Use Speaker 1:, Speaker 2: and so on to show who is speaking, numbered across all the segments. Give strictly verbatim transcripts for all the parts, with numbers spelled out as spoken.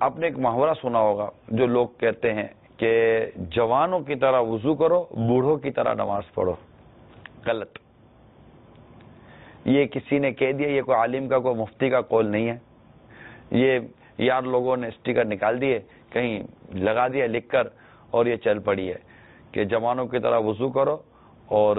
Speaker 1: آپ نے ایک محاورہ سنا ہوگا جو لوگ کہتے ہیں کہ جوانوں کی طرح وضو کرو، بوڑھوں کی طرح نماز پڑھو. غلط. یہ کسی نے کہہ دیا، یہ کوئی عالم کا کوئی مفتی کا قول نہیں ہے. یہ یار لوگوں نے اسٹیکر نکال دیے، کہیں لگا دیا لکھ کر، اور یہ چل پڑی ہے کہ جوانوں کی طرح وضو کرو اور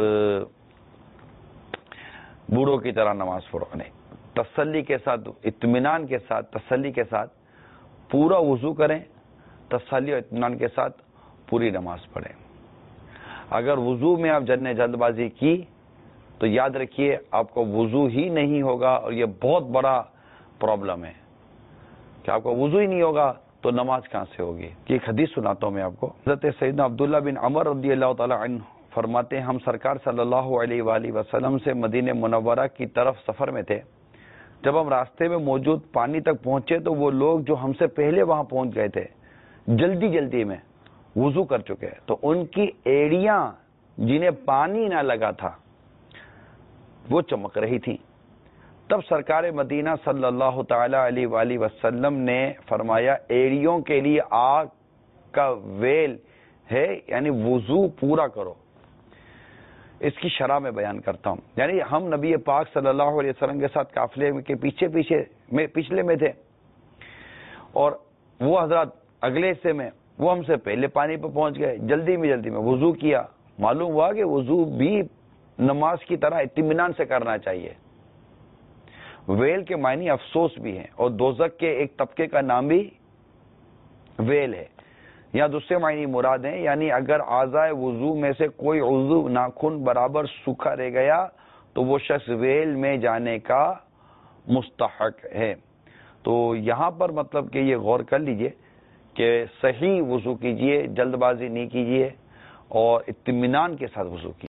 Speaker 1: بوڑھوں کی طرح نماز پڑھو. نہیں، تسلی کے ساتھ، اطمینان کے ساتھ، تسلی کے ساتھ پورا وضو کریں، تسلی اور اطمینان کے ساتھ پوری نماز پڑھیں. اگر وضو میں آپ جلد جلد بازی کی تو یاد رکھیے آپ کو وضو ہی نہیں ہوگا، اور یہ بہت بڑا پرابلم ہے کہ آپ کو وضو ہی نہیں ہوگا تو نماز کہاں سے ہوگی. ایک حدیث سناتا ہوں میں آپ کو. حضرت سیدنا عبداللہ بن عمر رضی اللہ تعالی عنہ فرماتے ہیں، ہم سرکار صلی اللہ علیہ وآلہ وسلم سے مدینہ منورہ کی طرف سفر میں تھے. جب ہم راستے میں موجود پانی تک پہنچے تو وہ لوگ جو ہم سے پہلے وہاں پہنچ گئے تھے جلدی جلدی میں وضو کر چکے، تو ان کی ایڑیاں جنہیں پانی نہ لگا تھا وہ چمک رہی تھیں. تب سرکار مدینہ صلی اللہ تعالی علیہ وآلہ وسلم نے فرمایا، ایڑیوں کے لیے آگ کا ویل ہے، یعنی وضو پورا کرو. اس کی شرح میں بیان کرتا ہوں. یعنی ہم نبی پاک صلی اللہ علیہ وسلم کے ساتھ قافلے کے پیچھے پیچھے میں پچھلے میں تھے، اور وہ حضرات اگلے حصے میں، وہ ہم سے پہلے پانی پہ پہنچ گئے. جلدی میں جلدی میں وضو کیا. معلوم ہوا کہ وضو بھی نماز کی طرح اطمینان سے کرنا چاہیے. ویل کے معنی افسوس بھی ہیں، اور دوزخ کے ایک طبقے کا نام بھی ویل ہے. یا دوسرے معنی مراد ہیں، یعنی اگر اعضائے وضو میں سے کوئی عضو ناخن برابر سوکھا رہ گیا تو وہ شخص ویل میں جانے کا مستحق ہے. تو یہاں پر مطلب کہ یہ غور کر لیجئے کہ صحیح وضو کیجئے، جلد بازی نہیں کیجئے، اور اطمینان کے ساتھ وضو کیجئے.